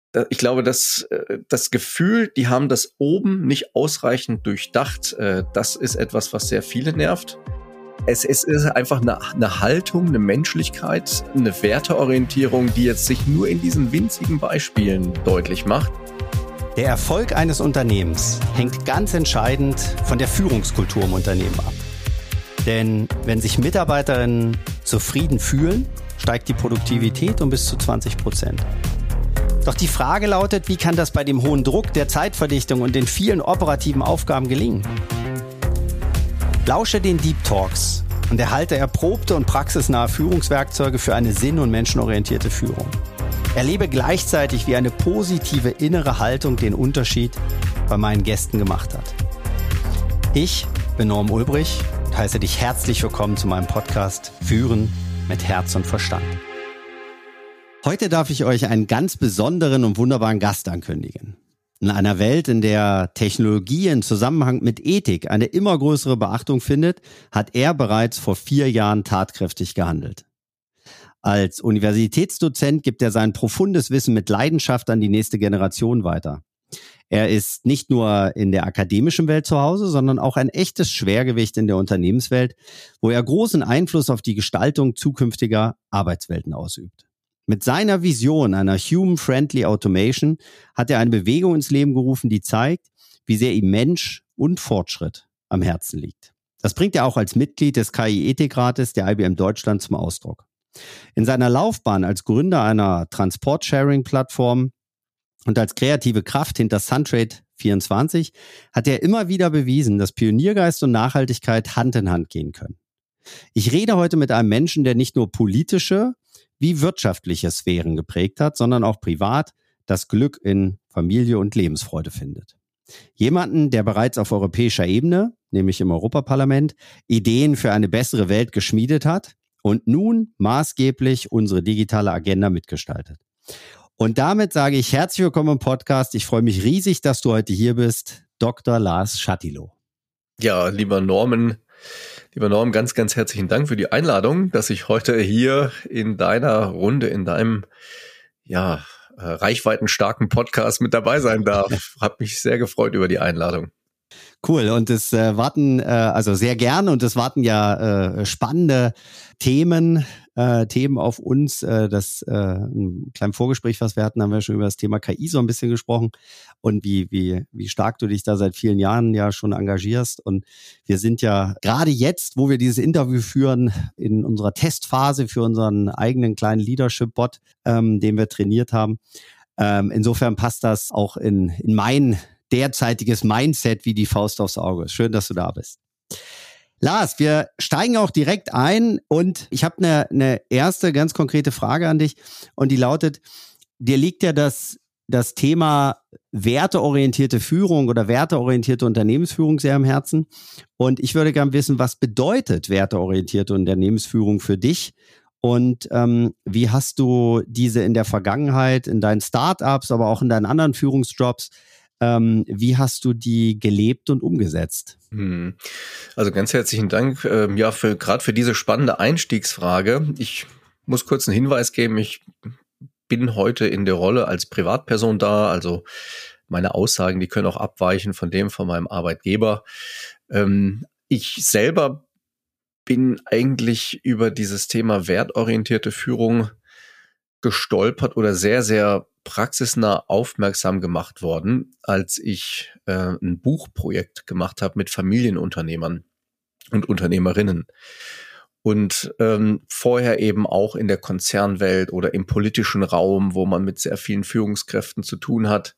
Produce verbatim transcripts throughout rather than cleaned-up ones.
Ich glaube, dass das Gefühl, die haben das oben nicht ausreichend durchdacht, das ist etwas, was sehr viele nervt. Es ist einfach eine, eine Haltung, eine Menschlichkeit, eine Werteorientierung, die jetzt sich nur in diesen winzigen Beispielen deutlich macht. Der Erfolg eines Unternehmens hängt ganz entscheidend von der Führungskultur im Unternehmen ab. Denn wenn sich Mitarbeiterinnen zufrieden fühlen, steigt die Produktivität um bis zu zwanzig Prozent. Doch die Frage lautet, wie kann das bei dem hohen Druck der Zeitverdichtung und den vielen operativen Aufgaben gelingen? Lausche den Deep Talks und erhalte erprobte und praxisnahe Führungswerkzeuge für eine sinn- und menschenorientierte Führung. Erlebe gleichzeitig, wie eine positive innere Haltung den Unterschied bei meinen Gästen gemacht hat. Ich bin Norm Ulbrich und heiße dich herzlich willkommen zu meinem Podcast Führen mit Herz und Verstand. Heute darf ich euch einen ganz besonderen und wunderbaren Gast ankündigen. In einer Welt, in der Technologie im Zusammenhang mit Ethik eine immer größere Beachtung findet, hat er bereits vor vier Jahren tatkräftig gehandelt. Als Universitätsdozent gibt er sein profundes Wissen mit Leidenschaft an die nächste Generation weiter. Er ist nicht nur in der akademischen Welt zu Hause, sondern auch ein echtes Schwergewicht in der Unternehmenswelt, wo er großen Einfluss auf die Gestaltung zukünftiger Arbeitswelten ausübt. Mit seiner Vision einer Human-Friendly Automation hat er eine Bewegung ins Leben gerufen, die zeigt, wie sehr ihm Mensch und Fortschritt am Herzen liegt. Das bringt er auch als Mitglied des K I-Ethikrates der I B M Deutschland zum Ausdruck. In seiner Laufbahn als Gründer einer Transport-Sharing-Plattform und als kreative Kraft hinter Suntrade vierundzwanzig hat er immer wieder bewiesen, dass Pioniergeist und Nachhaltigkeit Hand in Hand gehen können. Ich rede heute mit einem Menschen, der nicht nur politische wie wirtschaftliche Sphären geprägt hat, sondern auch privat das Glück in Familie und Lebensfreude findet. Jemanden, der bereits auf europäischer Ebene, nämlich im Europaparlament, Ideen für eine bessere Welt geschmiedet hat und nun maßgeblich unsere digitale Agenda mitgestaltet. Und damit sage ich herzlich willkommen im Podcast. Ich freue mich riesig, dass du heute hier bist, Doktor Lars Schattilow. Ja, lieber Norman, Lieber Norm, ganz, ganz herzlichen Dank für die Einladung, dass ich heute hier in deiner Runde, in deinem ja äh, reichweitenstarken Podcast mit dabei sein darf. Hab mich sehr gefreut über die Einladung. Cool, und es äh, warten, äh, also sehr gerne, und es warten ja äh, spannende Themen, äh, Themen auf uns. Äh, das äh, ein kleines Vorgespräch, was wir hatten, haben wir schon über das Thema K I so ein bisschen gesprochen und wie wie wie stark du dich da seit vielen Jahren ja schon engagierst. Und wir sind ja gerade jetzt, wo wir dieses Interview führen, in unserer Testphase für unseren eigenen kleinen Leadership-Bot, ähm, den wir trainiert haben. Ähm, insofern passt das auch in in mein derzeitiges Mindset wie die Faust aufs Auge. Schön, dass du da bist. Lars, wir steigen auch direkt ein und ich habe eine, eine erste ganz konkrete Frage an dich und die lautet, dir liegt ja das, das Thema werteorientierte Führung oder werteorientierte Unternehmensführung sehr am Herzen und ich würde gerne wissen, was bedeutet werteorientierte Unternehmensführung für dich? Und ähm, wie hast du diese in der Vergangenheit, in deinen Startups, aber auch in deinen anderen Führungsjobs, Ähm, wie hast du die gelebt und umgesetzt? Also ganz herzlichen Dank, ähm, ja, für gerade für diese spannende Einstiegsfrage. Ich muss kurz einen Hinweis geben. Ich bin heute in der Rolle als Privatperson da. Also meine Aussagen, die können auch abweichen von dem von meinem Arbeitgeber. Ähm, ich selber bin eigentlich über dieses Thema wertorientierte Führung gestolpert oder sehr, sehr praxisnah aufmerksam gemacht worden, als ich äh, ein Buchprojekt gemacht habe mit Familienunternehmern und Unternehmerinnen. Und ähm, vorher eben auch in der Konzernwelt oder im politischen Raum, wo man mit sehr vielen Führungskräften zu tun hat.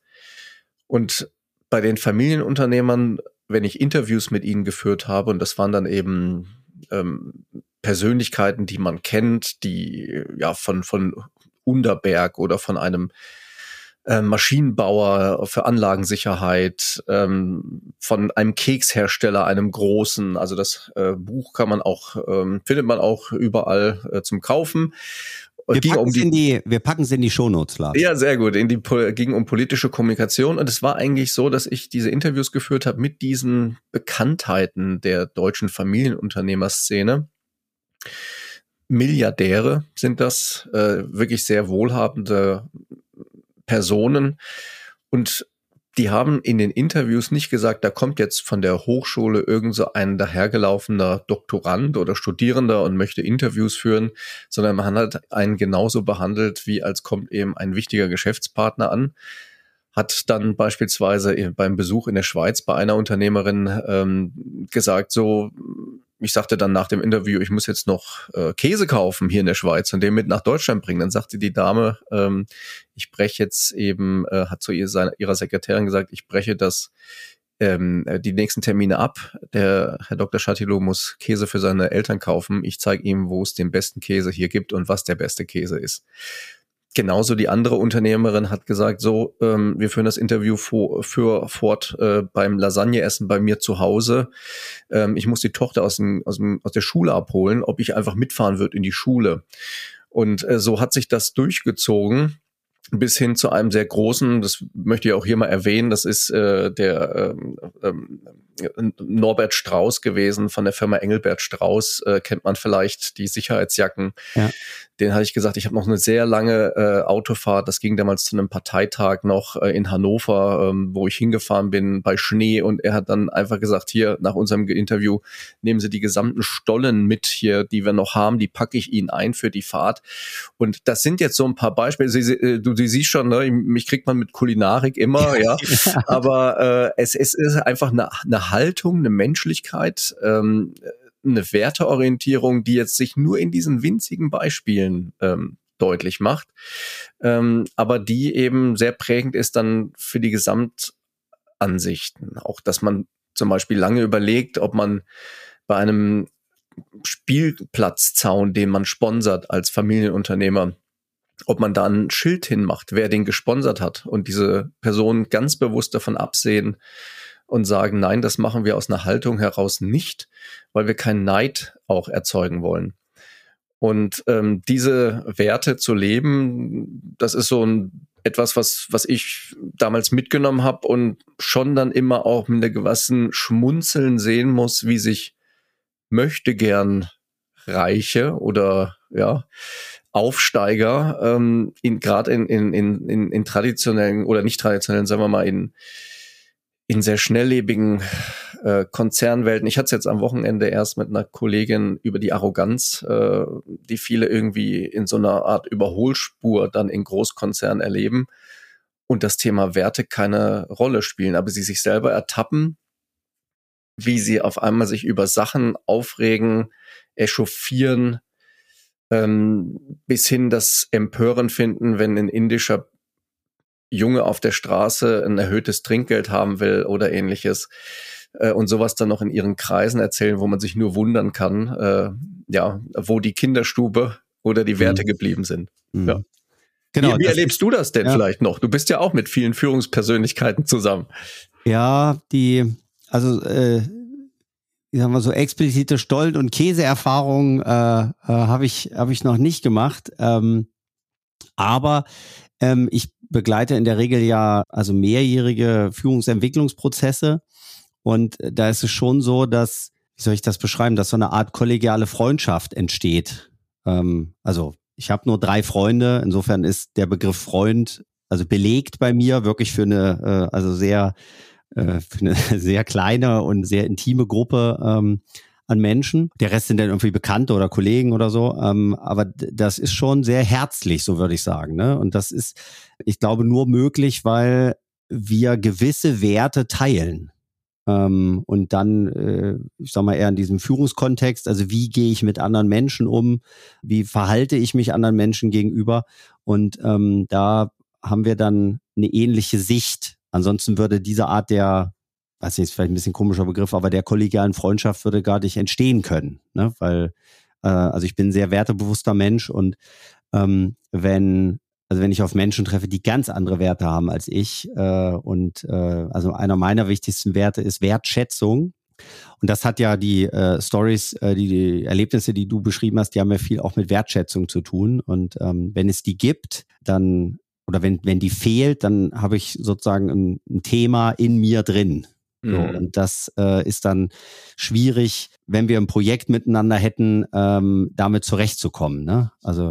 Und bei den Familienunternehmern, wenn ich Interviews mit ihnen geführt habe, und das waren dann eben ähm, Persönlichkeiten, die man kennt, die ja von von Underberg oder von einem äh, Maschinenbauer für Anlagensicherheit, ähm, von einem Kekshersteller, einem großen. Also das äh, Buch kann man auch, ähm, findet man auch überall äh, zum Kaufen. Wir packen um es in die, wir packen es in die Shownotes, Lars. Ja, sehr gut. In die ging um politische Kommunikation und es war eigentlich so, dass ich diese Interviews geführt habe mit diesen Bekanntheiten der deutschen Familienunternehmerszene. Milliardäre sind das, äh, wirklich sehr wohlhabende Personen und die haben in den Interviews nicht gesagt, da kommt jetzt von der Hochschule irgend so ein dahergelaufener Doktorand oder Studierender und möchte Interviews führen, sondern man hat einen genauso behandelt, wie als kommt eben ein wichtiger Geschäftspartner an. Hat dann beispielsweise beim Besuch in der Schweiz bei einer Unternehmerin ähm, gesagt, so, ich sagte dann nach dem Interview, ich muss jetzt noch äh, Käse kaufen hier in der Schweiz und den mit nach Deutschland bringen. Dann sagte die Dame, ähm, ich breche jetzt eben, äh, hat zu ihr, seine, ihrer Sekretärin gesagt, ich breche das ähm, die nächsten Termine ab. Der Herr Doktor Chatillon muss Käse für seine Eltern kaufen. Ich zeige ihm, wo es den besten Käse hier gibt und was der beste Käse ist. Genauso die andere Unternehmerin hat gesagt, so, ähm, wir führen das Interview vor, für fort äh, beim Lasagneessen bei mir zu Hause. Ähm, ich muss die Tochter aus, dem, aus, dem, aus der Schule abholen, ob ich einfach mitfahren würde in die Schule. Und äh, so hat sich das durchgezogen bis hin zu einem sehr großen, das möchte ich auch hier mal erwähnen, das ist äh, der ähm, ähm, Norbert Strauß gewesen von der Firma Engelbert Strauß, äh, kennt man vielleicht, die Sicherheitsjacken. Ja. Den hatte ich gesagt, ich habe noch eine sehr lange äh, Autofahrt, das ging damals zu einem Parteitag noch äh, in Hannover, ähm, wo ich hingefahren bin bei Schnee und er hat dann einfach gesagt, hier nach unserem Interview, nehmen Sie die gesamten Stollen mit hier, die wir noch haben, die packe ich Ihnen ein für die Fahrt. Und das sind jetzt so ein paar Beispiele, Sie, du, du siehst schon, ne, mich kriegt man mit Kulinarik immer, ja, aber äh, es, es ist einfach eine, eine Haltung, eine Menschlichkeit, ähm, eine Werteorientierung, die jetzt sich nur in diesen winzigen Beispielen ähm, deutlich macht, ähm, aber die eben sehr prägend ist dann für die Gesamtansichten. Auch, dass man zum Beispiel lange überlegt, ob man bei einem Spielplatzzaun, den man sponsert als Familienunternehmer, ob man da ein Schild hinmacht, wer den gesponsert hat und diese Personen ganz bewusst davon absehen und sagen, nein, das machen wir aus einer Haltung heraus nicht, weil wir keinen Neid auch erzeugen wollen. Und ähm, diese Werte zu leben, das ist so ein etwas, was was ich damals mitgenommen habe und schon dann immer auch mit einer gewissen Schmunzeln sehen muss, wie sich möchte gern Reiche oder ja Aufsteiger ähm, in gerade in, in in in in traditionellen oder nicht traditionellen, sagen wir mal in in sehr schnelllebigen äh, Konzernwelten. Ich hatte es jetzt am Wochenende erst mit einer Kollegin über die Arroganz, äh, die viele irgendwie in so einer Art Überholspur dann in Großkonzernen erleben und das Thema Werte keine Rolle spielen, aber sie sich selber ertappen, wie sie auf einmal sich über Sachen aufregen, echauffieren, ähm, bis hin das Empören finden, wenn ein indischer Junge auf der Straße ein erhöhtes Trinkgeld haben will oder ähnliches äh, und sowas dann noch in ihren Kreisen erzählen, wo man sich nur wundern kann, äh, ja, wo die Kinderstube oder die Werte mhm. geblieben sind. Mhm. Ja. Genau, wie wie erlebst ist, du das denn ja. vielleicht noch? Du bist ja auch mit vielen Führungspersönlichkeiten zusammen. Ja, die, also äh, ich sag mal so explizite Stollen- und Käseerfahrungen äh, äh, habe ich, hab ich noch nicht gemacht. Ähm, aber ähm, ich begleite in der Regel ja also mehrjährige Führungsentwicklungsprozesse und da ist es schon so, dass, wie soll ich das beschreiben, dass so eine Art kollegiale Freundschaft entsteht. Ähm, also ich habe nur drei Freunde, insofern ist der Begriff Freund also belegt bei mir wirklich für eine äh, also sehr äh, für eine sehr kleine und sehr intime Gruppe ähm, an Menschen. Der Rest sind dann irgendwie Bekannte oder Kollegen oder so. Ähm, aber das ist schon sehr herzlich, so würde ich sagen. Ne? Und das ist, ich glaube, nur möglich, weil wir gewisse Werte teilen. Ähm, und dann, äh, ich sag mal eher in diesem Führungskontext, also wie gehe ich mit anderen Menschen um? Wie verhalte ich mich anderen Menschen gegenüber? Und ähm, da haben wir dann eine ähnliche Sicht. Ansonsten würde diese Art der weiß nicht, ist vielleicht ein bisschen ein komischer Begriff, aber der kollegialen Freundschaft würde gar nicht entstehen können, ne? Weil, äh, also ich bin ein sehr wertebewusster Mensch und ähm, wenn, also wenn ich auf Menschen treffe, die ganz andere Werte haben als ich äh, und äh, also einer meiner wichtigsten Werte ist Wertschätzung und das hat ja die äh, Stories, äh, die, die Erlebnisse, die du beschrieben hast, die haben ja viel auch mit Wertschätzung zu tun und ähm, wenn es die gibt, dann oder wenn wenn die fehlt, dann habe ich sozusagen ein, ein Thema in mir drin. So, und das äh, ist dann schwierig, wenn wir ein Projekt miteinander hätten, ähm, damit zurechtzukommen. Ne? Also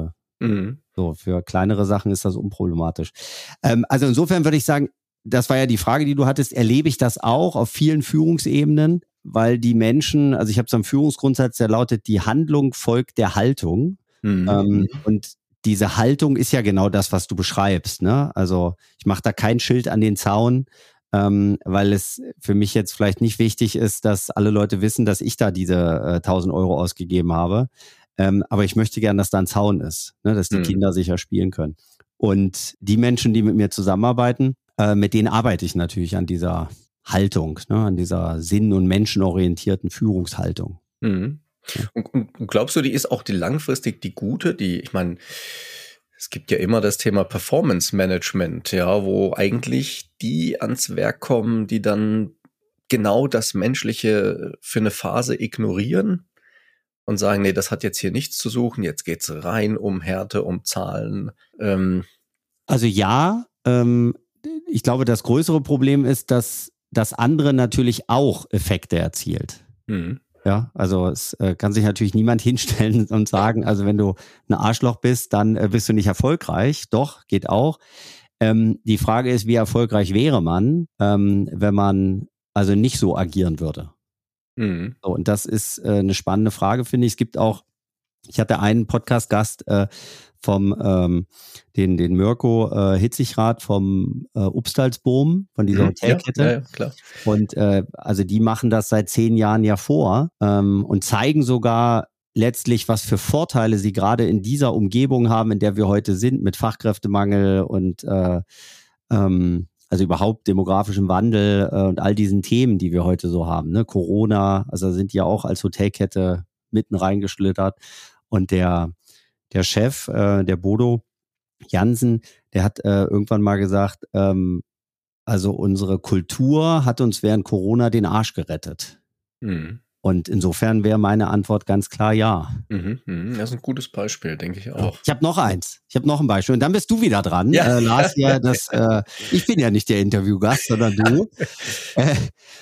Mhm. So, für kleinere Sachen ist das unproblematisch. Ähm, also insofern würde ich sagen, das war ja die Frage, die du hattest, erlebe ich das auch auf vielen Führungsebenen, weil die Menschen, also ich habe so einen Führungsgrundsatz, der lautet, die Handlung folgt der Haltung. Mhm. Ähm, und diese Haltung ist ja genau das, was du beschreibst. Ne? Also ich mache da kein Schild an den Zaun, ähm, weil es für mich jetzt vielleicht nicht wichtig ist, dass alle Leute wissen, dass ich da diese äh, tausend Euro ausgegeben habe. Ähm, aber ich möchte gern, dass da ein Zaun ist, ne, dass die Mhm. Kinder sicher spielen können. Und die Menschen, die mit mir zusammenarbeiten, äh, mit denen arbeite ich natürlich an dieser Haltung, ne, an dieser sinn- und menschenorientierten Führungshaltung. Mhm. Und, und glaubst du, die ist auch die langfristig die gute? Die, ich meine, es gibt ja immer das Thema Performance Management, ja, wo eigentlich die ans Werk kommen, die dann genau das Menschliche für eine Phase ignorieren und sagen, nee, das hat jetzt hier nichts zu suchen, jetzt geht's rein um Härte, um Zahlen. Ähm. Also ja, ähm, ich glaube, das größere Problem ist, dass das andere natürlich auch Effekte erzielt. Mhm. Ja, also es äh, kann sich natürlich niemand hinstellen und sagen, also wenn du ein Arschloch bist, dann äh, bist du nicht erfolgreich. Doch, geht auch. Ähm, die Frage ist, wie erfolgreich wäre man, ähm, wenn man also nicht so agieren würde? Mhm. So, und das ist äh, eine spannende Frage, finde ich. Es gibt auch, ich hatte einen Podcast-Gast äh, vom ähm, den den Mirko äh, Hitzigrath vom äh, Upstalsboom, von dieser Mhm. Hotelkette. Ja, ja, ja, klar. Und äh, also die machen das seit zehn Jahren ja vor ähm, und zeigen sogar letztlich, was für Vorteile sie gerade in dieser Umgebung haben, in der wir heute sind, mit Fachkräftemangel und äh, ähm, also überhaupt demografischem Wandel äh, und all diesen Themen, die wir heute so haben. Ne? Corona, also sind die ja auch als Hotelkette mitten reingeschlittert. Und der, der Chef, äh, der Bodo Jansen, der hat äh, irgendwann mal gesagt, ähm, also unsere Kultur hat uns während Corona den Arsch gerettet. Mhm. Und insofern wäre meine Antwort ganz klar ja. Mhm, mhm. Das ist ein gutes Beispiel, denke ich auch. Ich habe noch eins. Ich habe noch ein Beispiel. Und dann bist du wieder dran, Ja. äh, Lars. Ja, das, äh, ich bin ja nicht der Interviewgast, sondern du. äh,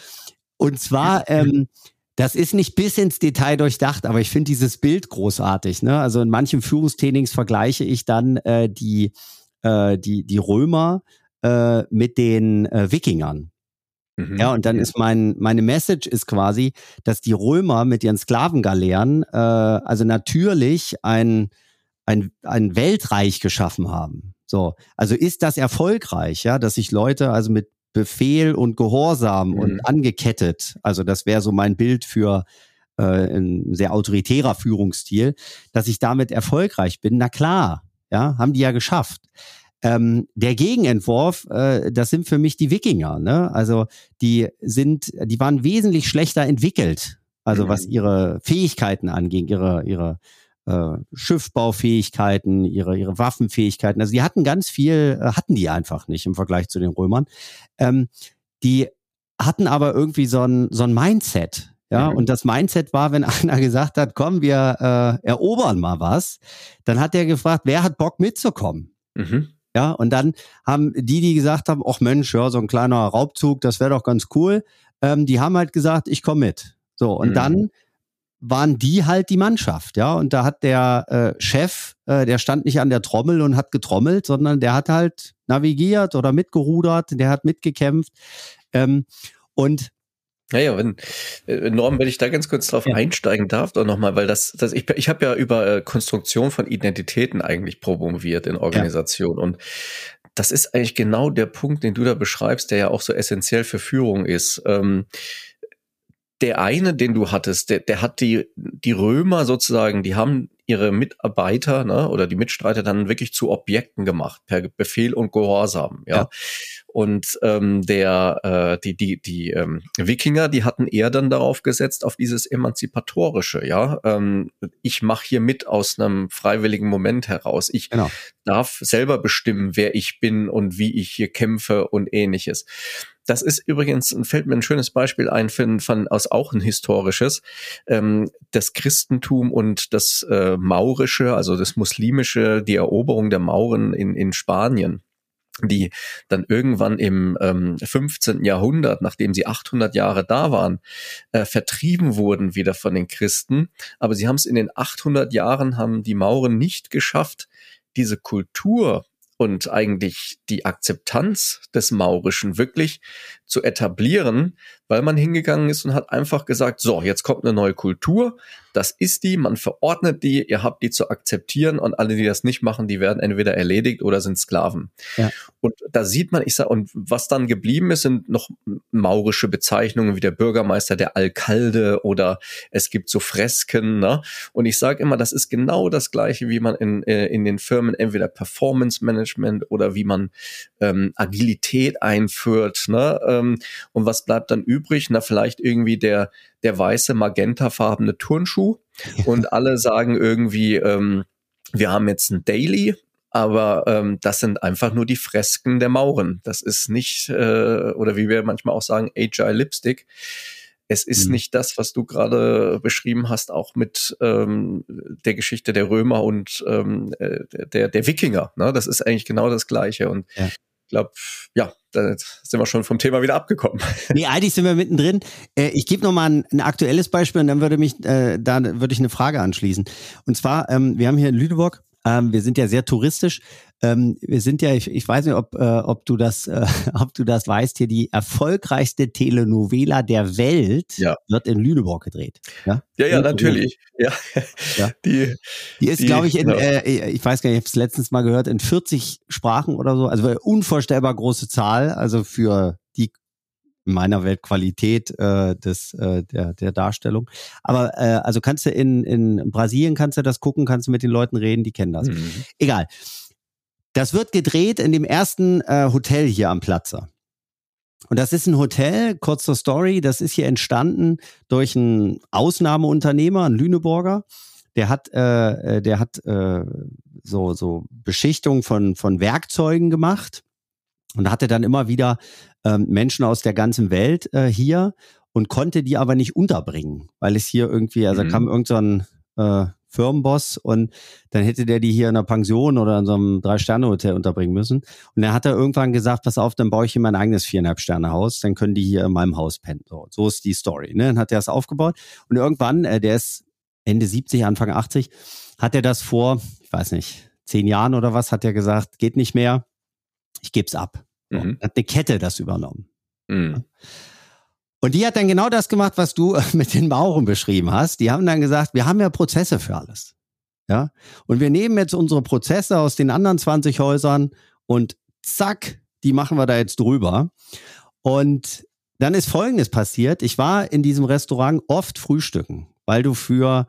und zwar, ähm, das ist nicht bis ins Detail durchdacht, aber ich finde dieses Bild großartig. Ne? Also in manchen Führungstrainings vergleiche ich dann äh, die, äh, die, die Römer äh, mit den äh, Wikingern. Mhm. Ja, und dann Mhm. ist mein, meine Message ist quasi, dass die Römer mit ihren Sklavengaleeren äh, also natürlich ein, ein, ein Weltreich geschaffen haben. So, also ist das erfolgreich, ja, dass sich Leute also mit Befehl und Gehorsam Mhm. und angekettet, also das wäre so mein Bild für äh, ein sehr autoritärer Führungsstil, dass ich damit erfolgreich bin. Na klar, ja, haben die ja geschafft. Ähm, der Gegenentwurf, äh, das sind für mich die Wikinger, ne? Also die sind, die waren wesentlich schlechter entwickelt, also was Mhm. ihre Fähigkeiten anging, ihre ihre äh, Schiffbaufähigkeiten, ihre ihre Waffenfähigkeiten. Also die hatten ganz viel, äh, hatten die einfach nicht im Vergleich zu den Römern. Ähm, die hatten aber irgendwie so ein so ein Mindset. Ja, Mhm. und das Mindset war, wenn einer gesagt hat, komm, wir äh, erobern mal was, dann hat der gefragt, wer hat Bock mitzukommen? Mhm. Ja, und dann haben die, die gesagt haben, ach Mensch, ja, so ein kleiner Raubzug, das wäre doch ganz cool, ähm, die haben halt gesagt, ich komme mit. So, und Mhm. dann waren die halt die Mannschaft, ja, und da hat der äh, Chef, äh, der stand nicht an der Trommel und hat getrommelt, sondern der hat halt navigiert oder mitgerudert, der hat mitgekämpft ähm, und Naja, wenn äh, Norm, wenn ich da ganz kurz drauf Ja. einsteigen darf, doch nochmal, weil das, das ich, ich habe ja über äh, Konstruktion von Identitäten eigentlich promoviert in Organisation und das ist eigentlich genau der Punkt, den du da beschreibst, der ja auch so essentiell für Führung ist. Ähm, der eine, den du hattest, der, der hat die, die Römer sozusagen, die haben ihre Mitarbeiter, ne, oder die Mitstreiter dann wirklich zu Objekten gemacht, per Befehl und Gehorsam, ja. Ja. Und ähm, der, äh, die, die, die ähm, Wikinger, die hatten eher dann darauf gesetzt, auf dieses Emanzipatorische, ja. Ähm, ich mache hier mit aus einem freiwilligen Moment heraus. Ich Genau. darf selber bestimmen, wer ich bin und wie ich hier kämpfe und ähnliches. Das ist übrigens, fällt mir ein schönes Beispiel ein, von, von aus auch ein historisches, ähm, das Christentum und das äh, Maurische, also das Muslimische, die Eroberung der Mauren in, in Spanien. die dann irgendwann im ähm, fünfzehnten Jahrhundert, nachdem sie achthundert Jahre da waren, äh, vertrieben wurden wieder von den Christen. Aber sie haben es in den achthundert Jahren, haben die Mauren nicht geschafft, diese Kultur und eigentlich die Akzeptanz des Maurischen wirklich zu etablieren, weil man hingegangen ist und hat einfach gesagt, so, jetzt kommt eine neue Kultur, das ist die, man verordnet die, ihr habt die zu akzeptieren und alle, die das nicht machen, die werden entweder erledigt oder sind Sklaven. Ja. Und da sieht man, ich sag, und was dann geblieben ist, sind noch maurische Bezeichnungen wie der Bürgermeister, der Alkalde, oder es gibt so Fresken, ne? Und ich sage immer, das ist genau das Gleiche, wie man in, in den Firmen entweder Performance Management oder wie man ähm, Agilität einführt, ne? Ähm, und was bleibt dann übrig? Na, vielleicht irgendwie der, der weiße, magentafarbene Turnschuh. Und alle sagen irgendwie, ähm, wir haben jetzt ein Daily, aber ähm, das sind einfach nur die Fresken der Mauren. Das ist nicht, äh, oder wie wir manchmal auch sagen, Agile Lipstick. Es ist mhm. nicht das, was du gerade beschrieben hast, auch mit ähm, der Geschichte der Römer und ähm, der, der Wikinger. Ne? Das ist eigentlich genau das Gleiche. Und ja. ich glaube, ja, da sind wir schon vom Thema wieder abgekommen. Nee, eigentlich sind wir mittendrin. Äh, ich gebe noch mal ein, ein aktuelles Beispiel und dann würde mich, äh, da würde ich eine Frage anschließen. Und zwar, ähm, wir haben hier in Lüneburg, ähm, wir sind ja sehr touristisch. Ähm, wir sind ja, ich, ich weiß nicht, ob, äh, ob du das, äh, ob du das weißt, hier die erfolgreichste Telenovela der Welt ja. wird in Lüneburg gedreht. Ja, ja, ja natürlich. Ja. ja. Die, die ist, glaube ich, in, genau. äh, ich weiß gar nicht, ich habe es letztens mal gehört, in vierzig Sprachen oder so. Also unvorstellbar große Zahl. Also für die in meiner Welt Qualität äh, des äh, der der Darstellung. Aber äh, also kannst du in in Brasilien kannst du das gucken, kannst du mit den Leuten reden, die kennen das. Mhm. Egal. Das wird gedreht in dem ersten äh, Hotel hier am Platze. Und das ist ein Hotel, kurz zur Story, das ist hier entstanden durch einen Ausnahmeunternehmer, einen Lüneburger. Der hat, äh, der hat äh, so so Beschichtung von von Werkzeugen gemacht und hatte dann immer wieder ähm, Menschen aus der ganzen Welt äh, hier und konnte die aber nicht unterbringen, weil es hier irgendwie, also mhm. kam irgend so ein äh, Firmenboss und dann hätte der die hier in einer Pension oder in so einem Drei-Sterne-Hotel unterbringen müssen. Und dann hat er irgendwann gesagt, pass auf, dann baue ich hier mein eigenes Viereinhalb-Sterne-Haus, dann können die hier in meinem Haus pennen. So, so ist die Story. Ne? Dann hat er das aufgebaut und irgendwann, äh, der ist Ende siebzig, Anfang achtzig, hat er das vor, ich weiß nicht, zehn Jahren oder was, hat er gesagt, geht nicht mehr, ich geb's ab. So, mhm. Hat eine Kette das übernommen. Mhm. Und die hat dann genau das gemacht, was du mit den Mauren beschrieben hast. Die haben dann gesagt, wir haben ja Prozesse für alles. Ja? Und wir nehmen jetzt unsere Prozesse aus den anderen zwanzig Häusern und zack, die machen wir da jetzt drüber. Und dann ist Folgendes passiert. Ich war in diesem Restaurant oft frühstücken, weil du für,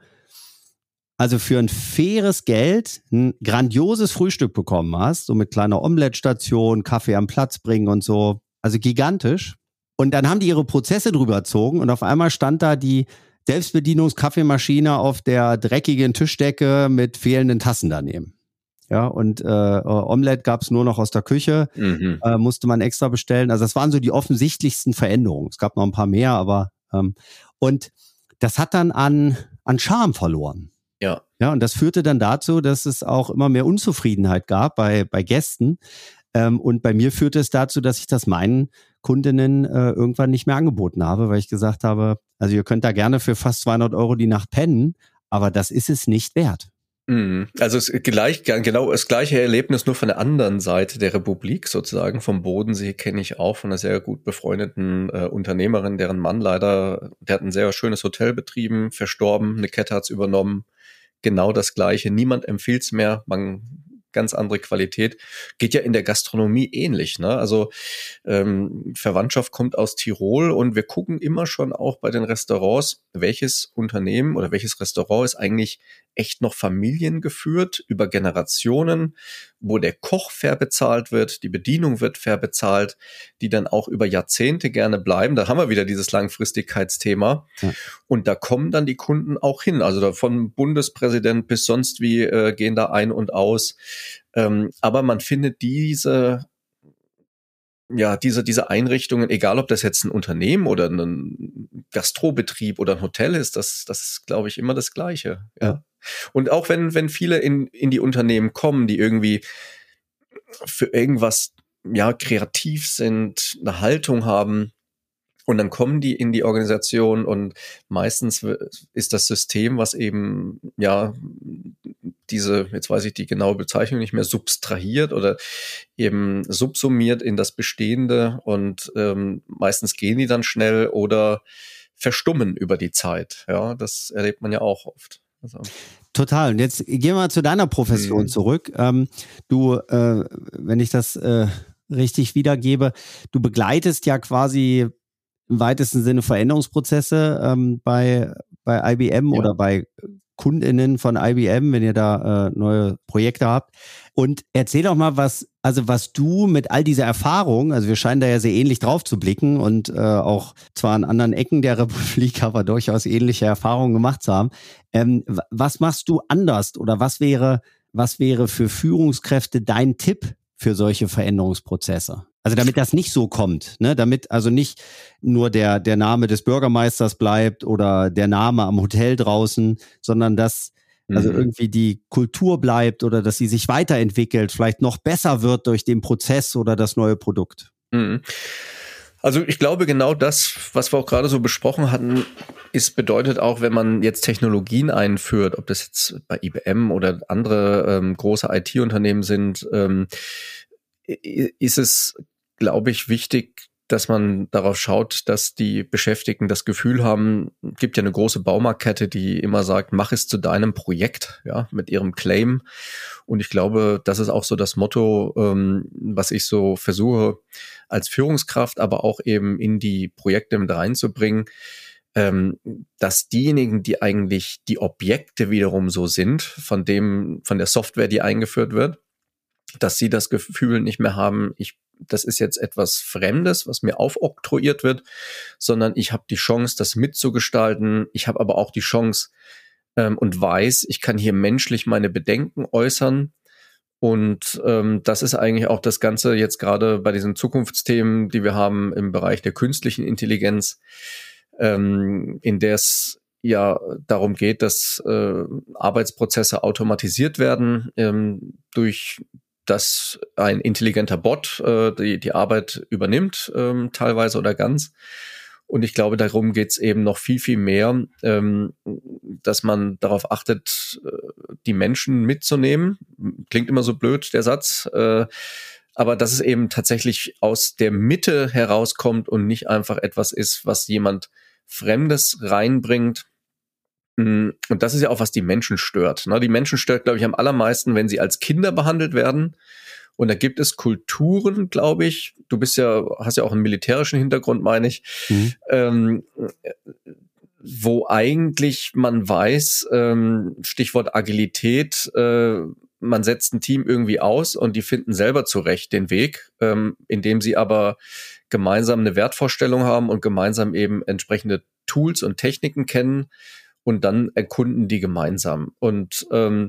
also für ein faires Geld ein grandioses Frühstück bekommen hast, so mit kleiner Omelettstation, Kaffee am Platz bringen und so. Also gigantisch. Und dann haben die ihre Prozesse drüber gezogen und auf einmal stand da die Selbstbedienungskaffeemaschine auf der dreckigen Tischdecke mit fehlenden Tassen daneben. Ja, und äh, Omelette gab es nur noch aus der Küche, mhm. äh, musste man extra bestellen. Also das waren so die offensichtlichsten Veränderungen. Es gab noch ein paar mehr, aber ähm, und das hat dann an an Charme verloren. Ja. Ja, und das führte dann dazu, dass es auch immer mehr Unzufriedenheit gab bei bei Gästen. Ähm, und bei mir führte es dazu, dass ich das meinen Kundinnen äh, irgendwann nicht mehr angeboten habe, weil ich gesagt habe, also ihr könnt da gerne für fast zweihundert Euro die Nacht pennen, aber das ist es nicht wert. Also es gleich, genau das gleiche Erlebnis, nur von der anderen Seite der Republik sozusagen. Vom Bodensee kenne ich auch von einer sehr gut befreundeten äh, Unternehmerin, deren Mann leider, der hat ein sehr schönes Hotel betrieben, verstorben, eine Kette hat's übernommen. Genau das Gleiche. Niemand empfiehlt mehr. Man ganz andere Qualität. Geht ja in der Gastronomie ähnlich, ne? Also ähm, Verwandtschaft kommt aus Tirol und wir gucken immer schon auch bei den Restaurants, welches Unternehmen oder welches Restaurant ist eigentlich echt noch familiengeführt über Generationen, wo der Koch fair bezahlt wird, die Bedienung wird fair bezahlt, die dann auch über Jahrzehnte gerne bleiben. Da haben wir wieder dieses Langfristigkeitsthema. Ja. Und da kommen dann die Kunden auch hin. Also da von Bundespräsident bis sonst wie äh, gehen da ein und aus. Ähm, aber man findet diese ja, diese, diese Einrichtungen, egal ob das jetzt ein Unternehmen oder ein Gastrobetrieb oder ein Hotel ist, das, das ist, glaube ich, immer das Gleiche. Ja. Ja. Und auch wenn, wenn viele in, in die Unternehmen kommen, die irgendwie für irgendwas ja, kreativ sind, eine Haltung haben. Und dann kommen die in die Organisation und meistens ist das System, was eben, ja, diese, jetzt weiß ich die genaue Bezeichnung nicht mehr, substrahiert oder eben subsumiert in das Bestehende und ähm, meistens gehen die dann schnell oder verstummen über die Zeit. Ja, das erlebt man ja auch oft. Also. Total. Und jetzt gehen wir mal zu deiner Profession mhm. zurück. Ähm, du, äh, wenn ich das äh, richtig wiedergebe, du begleitest ja quasi im weitesten Sinne Veränderungsprozesse ähm, bei, bei I B M ja. oder bei KundInnen von I B M, wenn ihr da äh, neue Projekte habt. Und erzähl doch mal, was, also was du mit all dieser Erfahrung, also wir scheinen da ja sehr ähnlich drauf zu blicken und äh, auch zwar an anderen Ecken der Republik, aber durchaus ähnliche Erfahrungen gemacht zu haben. Ähm, was machst du anders oder was wäre, was wäre für Führungskräfte dein Tipp für solche Veränderungsprozesse? Also damit das nicht so kommt, ne? Damit also nicht nur der der Name des Bürgermeisters bleibt oder der Name am Hotel draußen, sondern dass mhm. also irgendwie die Kultur bleibt oder dass sie sich weiterentwickelt, vielleicht noch besser wird durch den Prozess oder das neue Produkt. Mhm. Also ich glaube, genau das, was wir auch gerade so besprochen hatten, ist bedeutet auch, wenn man jetzt Technologien einführt, ob das jetzt bei I B M oder andere ähm, große I T-Unternehmen sind, ähm, ist es, glaube ich, wichtig, dass man darauf schaut, dass die Beschäftigten das Gefühl haben, es gibt ja eine große Baumarktkette, die immer sagt, mach es zu deinem Projekt, ja, mit ihrem Claim. Und ich glaube, das ist auch so das Motto, ähm, was ich so versuche als Führungskraft, aber auch eben in die Projekte mit reinzubringen, ähm, dass diejenigen, die eigentlich die Objekte wiederum so sind, von dem, von der Software, die eingeführt wird, dass sie das Gefühl nicht mehr haben, ich, das ist jetzt etwas Fremdes, was mir aufoktroyiert wird, sondern ich habe die Chance, das mitzugestalten. Ich habe aber auch die Chance ähm, und weiß, ich kann hier menschlich meine Bedenken äußern. Und ähm, das ist eigentlich auch das Ganze jetzt gerade bei diesen Zukunftsthemen, die wir haben im Bereich der künstlichen Intelligenz, ähm, in der es ja darum geht, dass äh, Arbeitsprozesse automatisiert werden ähm, durch dass ein intelligenter Bot äh, die, die Arbeit übernimmt, ähm, teilweise oder ganz. Und ich glaube, darum geht's eben noch viel, viel mehr, ähm, dass man darauf achtet, die Menschen mitzunehmen. Klingt immer so blöd, der Satz. Äh, aber dass es eben tatsächlich aus der Mitte herauskommt und nicht einfach etwas ist, was jemand Fremdes reinbringt. Und das ist ja auch, was die Menschen stört. Die Menschen stört, glaube ich, am allermeisten, wenn sie als Kinder behandelt werden. Und da gibt es Kulturen, glaube ich. Du bist ja, hast ja auch einen militärischen Hintergrund, meine ich, mhm. ähm, wo eigentlich man weiß, ähm, Stichwort Agilität, äh, man setzt ein Team irgendwie aus und die finden selber zurecht den Weg, ähm, indem sie aber gemeinsam eine Wertvorstellung haben und gemeinsam eben entsprechende Tools und Techniken kennen. Und dann erkunden die gemeinsam. Und ähm,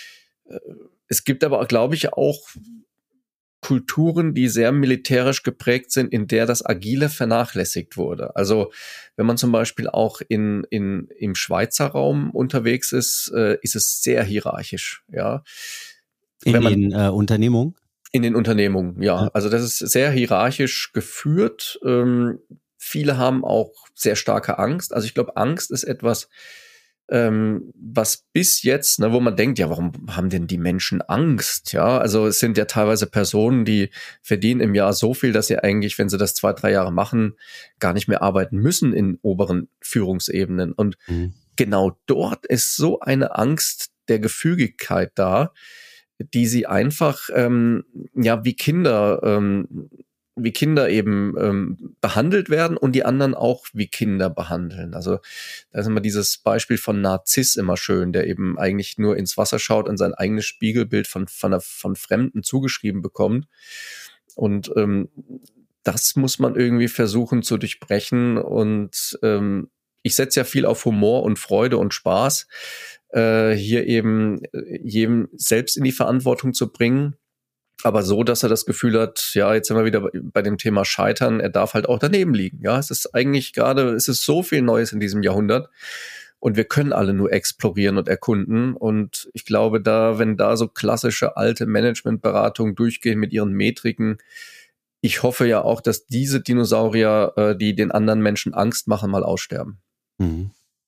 es gibt aber, glaube ich, auch Kulturen, die sehr militärisch geprägt sind, in der das Agile vernachlässigt wurde. Also wenn man zum Beispiel auch in, in, im Schweizer Raum unterwegs ist, äh, ist es sehr hierarchisch. Ja. In wenn man, den äh, Unternehmungen? In den Unternehmungen, ja. ja. Also das ist sehr hierarchisch geführt. Ähm, viele haben auch sehr starke Angst. Also ich glaube, Angst ist etwas, Ähm, was bis jetzt, ne, wo man denkt, ja, warum haben denn die Menschen Angst? Ja, also es sind ja teilweise Personen, die verdienen im Jahr so viel, dass sie eigentlich, wenn sie das zwei, drei Jahre machen, gar nicht mehr arbeiten müssen in oberen Führungsebenen. Und mhm. genau dort ist so eine Angst der Gefügigkeit da, die sie einfach, ähm, ja, wie Kinder, ähm, wie Kinder eben ähm, behandelt werden und die anderen auch wie Kinder behandeln. Also da ist immer dieses Beispiel von Narziss immer schön, der eben eigentlich nur ins Wasser schaut und sein eigenes Spiegelbild von von, von Fremden zugeschrieben bekommt. Und ähm, das muss man irgendwie versuchen zu durchbrechen. Und ähm, ich setze ja viel auf Humor und Freude und Spaß, äh, hier eben jedem selbst in die Verantwortung zu bringen. Aber so, dass er das Gefühl hat, ja, jetzt sind wir wieder bei dem Thema Scheitern, er darf halt auch daneben liegen. Ja, es ist eigentlich gerade, es ist so viel Neues in diesem Jahrhundert und wir können alle nur explorieren und erkunden. Und ich glaube, da, wenn da so klassische alte Managementberatungen durchgehen mit ihren Metriken, ich hoffe ja auch, dass diese Dinosaurier, äh, die den anderen Menschen Angst machen, mal aussterben. Mhm.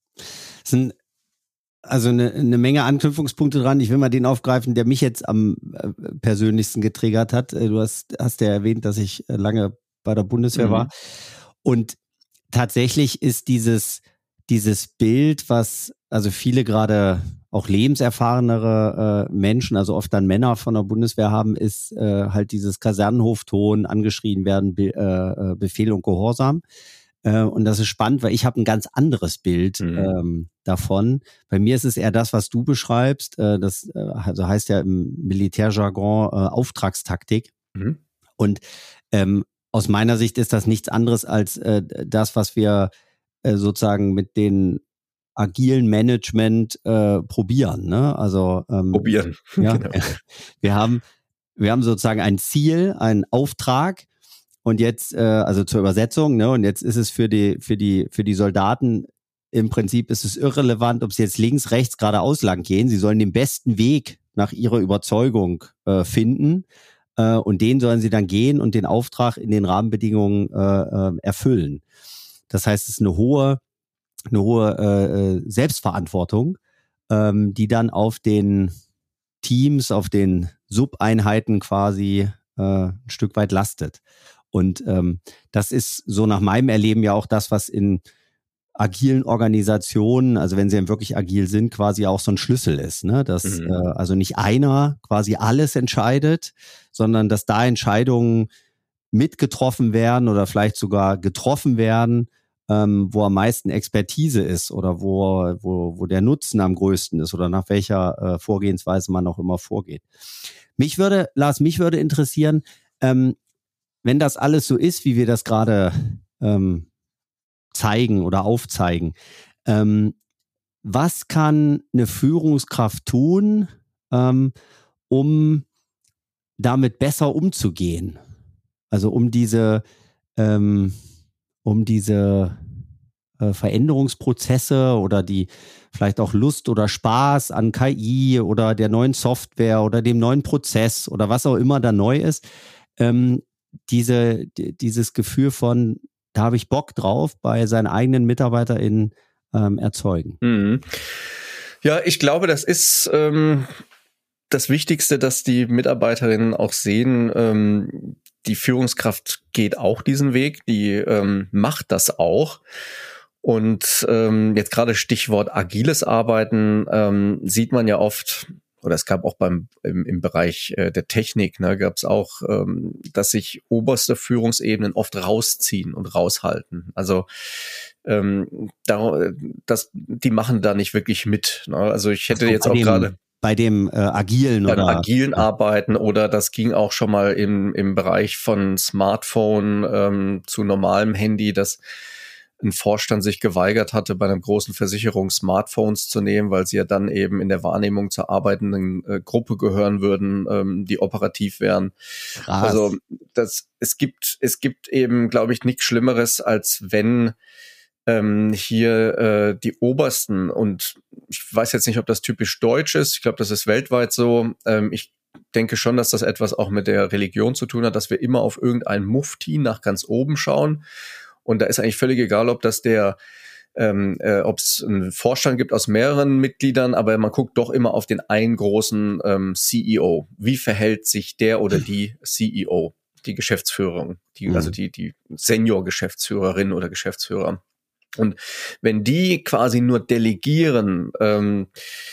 Das sind also eine, eine Menge Anknüpfungspunkte dran. Ich will mal den aufgreifen, der mich jetzt am äh, persönlichsten getriggert hat. Du hast, hast ja erwähnt, dass ich lange bei der Bundeswehr mhm. war. Und tatsächlich ist dieses, dieses Bild, was also viele gerade auch lebenserfahrenere äh, Menschen, also oft dann Männer von der Bundeswehr haben, ist äh, halt dieses Kasernenhofton, angeschrien werden, Be- äh, Befehl und Gehorsam. Äh, und das ist spannend, weil ich habe ein ganz anderes Bild mhm. ähm, davon. Bei mir ist es eher das, was du beschreibst. Äh, das äh, also heißt ja im Militärjargon äh, Auftragstaktik. Mhm. Und ähm, aus meiner Sicht ist das nichts anderes als äh, das, was wir äh, sozusagen mit den agilen Management äh, probieren, ne? Also ähm, probieren. Ja, genau. wir haben wir haben sozusagen ein Ziel, einen Auftrag und jetzt äh, also zur Übersetzung, ne? Und jetzt ist es für die für die für die Soldaten im Prinzip ist es irrelevant, ob sie jetzt links, rechts, geradeaus lang gehen. Sie sollen den besten Weg nach ihrer Überzeugung äh, finden äh, und den sollen sie dann gehen und den Auftrag in den Rahmenbedingungen äh, äh, erfüllen. Das heißt, es ist eine hohe eine hohe äh, Selbstverantwortung, ähm, die dann auf den Teams, auf den Subeinheiten quasi äh, ein Stück weit lastet. Und ähm, das ist so nach meinem Erleben ja auch das, was in agilen Organisationen, also wenn sie eben wirklich agil sind, quasi auch so ein Schlüssel ist, ne? Dass mhm. äh, also nicht einer quasi alles entscheidet, sondern dass da Entscheidungen mitgetroffen werden oder vielleicht sogar getroffen werden, ähm, wo am meisten Expertise ist oder wo, wo, wo der Nutzen am größten ist oder nach welcher äh, Vorgehensweise man auch immer vorgeht. Mich würde, Lars, mich würde interessieren, ähm, wenn das alles so ist, wie wir das gerade ähm, zeigen oder aufzeigen, ähm, was kann eine Führungskraft tun, ähm, um damit besser umzugehen? Also um diese ähm, um diese äh, Veränderungsprozesse oder die vielleicht auch Lust oder Spaß an K I oder der neuen Software oder dem neuen Prozess oder was auch immer da neu ist, ähm, diese, d- dieses Gefühl von, da habe ich Bock drauf, bei seinen eigenen MitarbeiterInnen ähm, erzeugen. Mhm. Ja, ich glaube, das ist ähm, das Wichtigste, dass die Mitarbeiterinnen auch sehen, ähm, die Führungskraft geht auch diesen Weg, die ähm, macht das auch. Und ähm, jetzt gerade Stichwort agiles Arbeiten ähm, sieht man ja oft, oder es gab auch beim im, im Bereich äh, der Technik, ne, gab es auch, ähm, dass sich oberste Führungsebenen oft rausziehen und raushalten. Also ähm, da, das, die machen da nicht wirklich mit. Ne? Also ich hätte jetzt auch gerade bei dem äh, agilen bei oder agilen ja. Arbeiten oder das ging auch schon mal im im Bereich von Smartphone ähm, zu normalem Handy, dass ein Vorstand sich geweigert hatte, bei einer großen Versicherung Smartphones zu nehmen, weil sie ja dann eben in der Wahrnehmung zur arbeitenden äh, Gruppe gehören würden, ähm, die operativ wären. Krass. Also das es gibt es gibt eben, glaube ich, nichts Schlimmeres, als wenn ähm, hier äh, die Obersten, und ich weiß jetzt nicht, ob das typisch deutsch ist, ich glaube, das ist weltweit so, ähm, ich denke schon, dass das etwas auch mit der Religion zu tun hat, dass wir immer auf irgendeinen Mufti nach ganz oben schauen, und da ist eigentlich völlig egal, ob das der ähm, äh, ob es einen Vorstand gibt aus mehreren Mitgliedern, aber man guckt doch immer auf den einen großen ähm, C E O. Wie verhält sich der oder die C E O, die Geschäftsführung, die, mhm. also die, die Senior-Geschäftsführerin oder Geschäftsführer? Und wenn die quasi nur delegieren, ähm,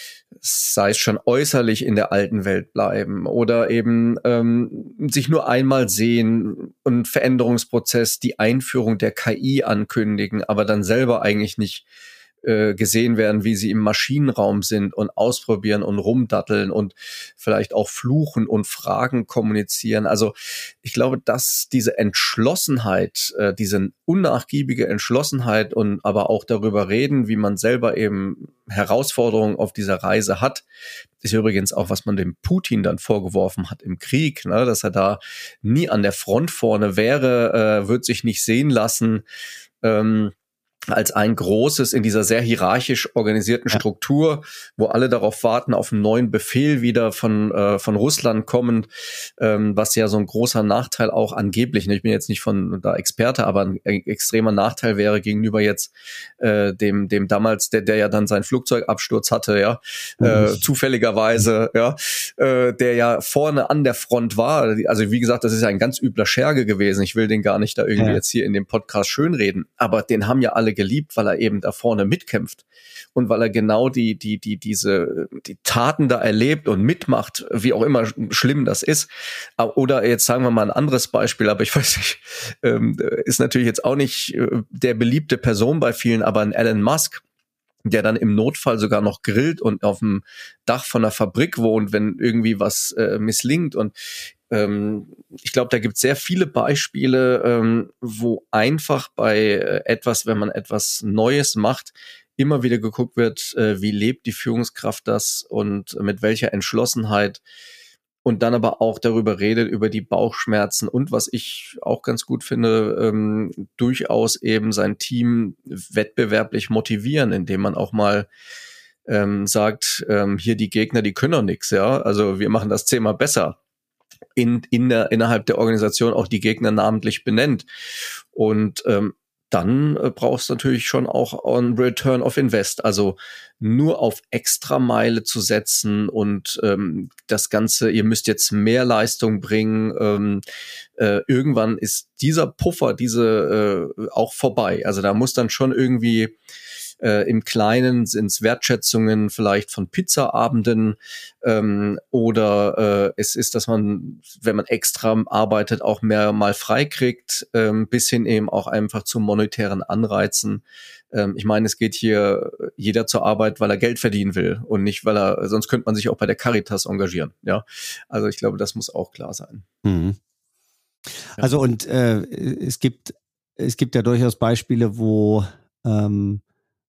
sei es schon äußerlich in der alten Welt bleiben oder eben ähm, sich nur einmal sehen und Veränderungsprozess, die Einführung der K I ankündigen, aber dann selber eigentlich nicht äh, gesehen werden, wie sie im Maschinenraum sind und ausprobieren und rumdatteln und vielleicht auch fluchen und Fragen kommunizieren. Also ich glaube, dass diese Entschlossenheit, äh, diese unnachgiebige Entschlossenheit und aber auch darüber reden, wie man selber eben Herausforderungen auf dieser Reise hat, ist übrigens auch, was man dem Putin dann vorgeworfen hat im Krieg, ne, dass er da nie an der Front vorne wäre, äh, wird sich nicht sehen lassen. Ähm, als ein großes in dieser sehr hierarchisch organisierten Ja. Struktur, wo alle darauf warten, auf einen neuen Befehl wieder von äh, von Russland kommend, ähm, was ja so ein großer Nachteil auch angeblich, ne, ich bin jetzt nicht von da Experte, aber ein e- extremer Nachteil wäre gegenüber jetzt äh, dem dem damals, der der ja dann seinen Flugzeugabsturz hatte, ja, äh, Mhm. zufälligerweise, ja, äh, der ja vorne an der Front war. Also wie gesagt, das ist ja ein ganz übler Scherge gewesen. Ich will den gar nicht da irgendwie Ja. jetzt hier in dem Podcast schönreden, aber den haben ja alle geliebt, weil er eben da vorne mitkämpft und weil er genau die die die diese die Taten da erlebt und mitmacht, wie auch immer schlimm das ist. Oder jetzt sagen wir mal ein anderes Beispiel, aber ich weiß nicht, ähm, ist natürlich jetzt auch nicht äh, der beliebte Person bei vielen, aber ein Elon Musk, der dann im Notfall sogar noch grillt und auf dem Dach von einer Fabrik wohnt, wenn irgendwie was äh, misslingt. Und ähm, ich glaube, da gibt es sehr viele Beispiele, ähm, wo einfach bei äh, etwas, wenn man etwas Neues macht, immer wieder geguckt wird, äh, wie lebt die Führungskraft das und mit welcher Entschlossenheit. Und dann aber auch darüber redet, über die Bauchschmerzen und was ich auch ganz gut finde, ähm, durchaus eben sein Team wettbewerblich motivieren, indem man auch mal ähm, sagt, ähm, hier die Gegner, die können doch nichts, ja. Also wir machen das zehnmal besser. In, in der, innerhalb der Organisation auch die Gegner namentlich benennt. Und ähm, dann äh, brauchst du natürlich schon auch on Return of Invest, also nur auf Extrameile zu setzen und ähm, das Ganze, ihr müsst jetzt mehr Leistung bringen. Ähm, äh, irgendwann ist dieser Puffer, diese äh, auch vorbei. Also da muss dann schon irgendwie äh, im Kleinen sind es Wertschätzungen vielleicht von Pizzaabenden ähm, oder äh, es ist, dass man, wenn man extra arbeitet, auch mehr mal frei kriegt, ähm, bis hin eben auch einfach zu monetären Anreizen. Ähm, ich meine, es geht hier jeder zur Arbeit, weil er Geld verdienen will und nicht, weil er, sonst könnte man sich auch bei der Caritas engagieren. Ja, also ich glaube, das muss auch klar sein. Mhm. Ja. Also und äh, es gibt es gibt ja durchaus Beispiele, wo ähm,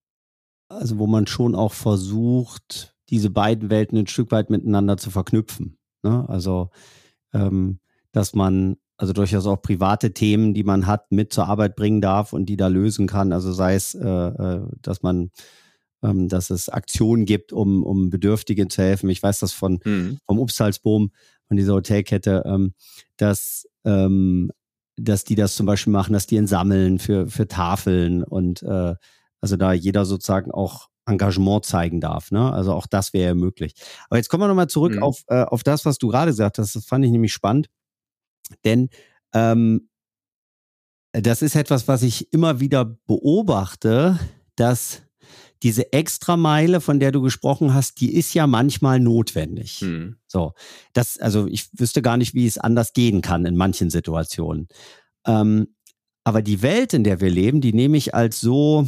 also wo man schon auch versucht, diese beiden Welten ein Stück weit miteinander zu verknüpfen. Ne? Also ähm, dass man also durchaus auch private Themen, die man hat, mit zur Arbeit bringen darf und die da lösen kann. Also sei es, äh, äh, dass man ähm, dass es Aktionen gibt, um um Bedürftigen zu helfen. Ich weiß das von Mhm. vom Upstalsboom, von dieser Hotelkette, ähm, dass ähm, dass die das zum Beispiel machen, dass die ihn sammeln für für Tafeln und äh, also da jeder sozusagen auch Engagement zeigen darf. Ne? Also auch das wäre ja möglich. Aber jetzt kommen wir nochmal zurück Mhm. auf äh, auf das, was du gerade gesagt hast. Das fand ich nämlich spannend, denn ähm, das ist etwas, was ich immer wieder beobachte, dass diese Extrameile, von der du gesprochen hast, die ist ja manchmal notwendig. Mhm. So, das, also ich wüsste gar nicht, wie es anders gehen kann in manchen Situationen. Ähm, aber die Welt, in der wir leben, die nehme ich als so,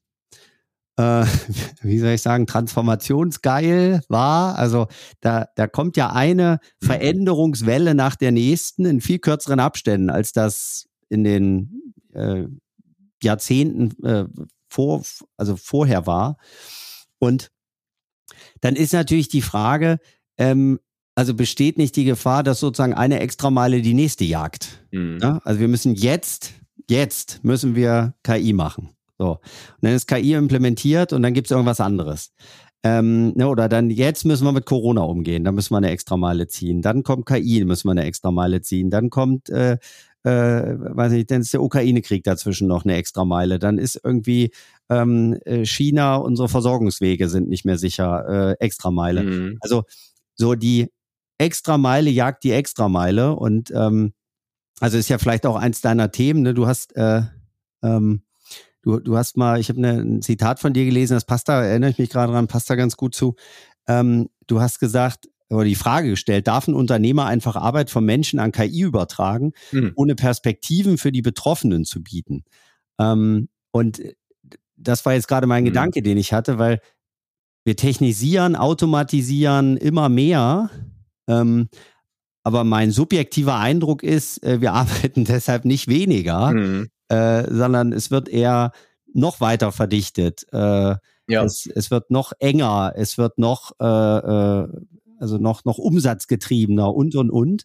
äh, wie soll ich sagen, transformationsgeil wahr. Also da, da kommt ja eine Mhm. Veränderungswelle nach der nächsten in viel kürzeren Abständen, als das in den äh, Jahrzehnten äh, vor, also vorher war. Und dann ist natürlich die Frage, ähm, also besteht nicht die Gefahr, dass sozusagen eine Extrameile die nächste jagt? Mhm. Ja? Also wir müssen jetzt, jetzt müssen wir K I machen. So. Und dann ist K I implementiert und dann gibt es irgendwas anderes. Ähm, ne, oder dann jetzt müssen wir mit Corona umgehen, dann müssen wir eine Extrameile ziehen. Dann kommt K I, müssen wir eine Extrameile ziehen. Dann kommt äh, Äh, weiß nicht, dann ist der Ukraine-Krieg dazwischen noch eine Extrameile. Dann ist irgendwie ähm, China, unsere Versorgungswege sind nicht mehr sicher, äh, Extrameile. Mhm. Also so die Extrameile jagt die Extrameile und ähm, also ist ja vielleicht auch eins deiner Themen. Ne? Du hast äh, ähm, du du hast mal, ich habe ne, ein Zitat von dir gelesen, das passt da, erinnere ich mich gerade dran, passt da ganz gut zu. Ähm, du hast gesagt oder die Frage gestellt, darf ein Unternehmer einfach Arbeit von Menschen an K I übertragen, Mhm. ohne Perspektiven für die Betroffenen zu bieten? Ähm, und das war jetzt gerade mein Mhm. Gedanke, den ich hatte, weil wir technisieren, automatisieren immer mehr, ähm, aber mein subjektiver Eindruck ist, äh, wir arbeiten deshalb nicht weniger, Mhm. äh, sondern es wird eher noch weiter verdichtet. Äh, Ja. es, es wird noch enger, es wird noch äh, äh, also noch, noch umsatzgetriebener und, und, und.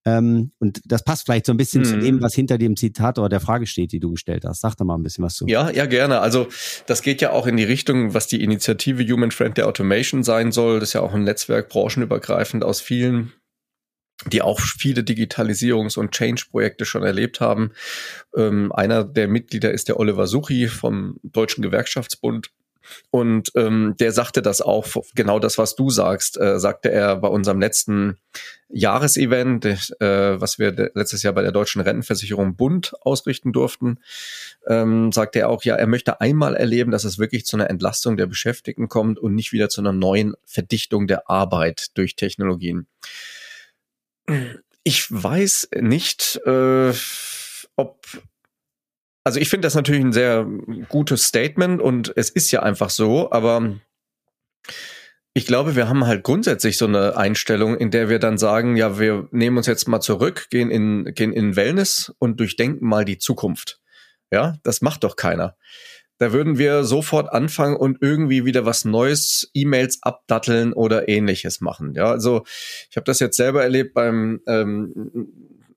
Ähm, und das passt vielleicht so ein bisschen mhm. zu dem, was hinter dem Zitat oder der Frage steht, die du gestellt hast. Sag doch mal ein bisschen was zu. Ja, ja, gerne. Also das geht ja auch in die Richtung, was die Initiative Human Friendly Automation sein soll. Das ist ja auch ein Netzwerk branchenübergreifend aus vielen, die auch viele Digitalisierungs- und Change-Projekte schon erlebt haben. Ähm, einer der Mitglieder ist der Oliver Suchi vom Deutschen Gewerkschaftsbund. Und ähm, der sagte das auch, genau das, was du sagst, äh, sagte er bei unserem letzten Jahresevent, äh, was wir letztes Jahr bei der Deutschen Rentenversicherung Bund ausrichten durften, ähm, sagte er auch, ja, er möchte einmal erleben, dass es wirklich zu einer Entlastung der Beschäftigten kommt und nicht wieder zu einer neuen Verdichtung der Arbeit durch Technologien. Ich weiß nicht, äh, ob Also ich finde das natürlich ein sehr gutes Statement und es ist ja einfach so, aber ich glaube, wir haben halt grundsätzlich so eine Einstellung, in der wir dann sagen, ja, wir nehmen uns jetzt mal zurück, gehen in, gehen in Wellness und durchdenken mal die Zukunft. Ja, das macht doch keiner. Da würden wir sofort anfangen und irgendwie wieder was Neues, E-Mails abdatteln oder Ähnliches machen. Ja, also ich habe das jetzt selber erlebt beim ähm,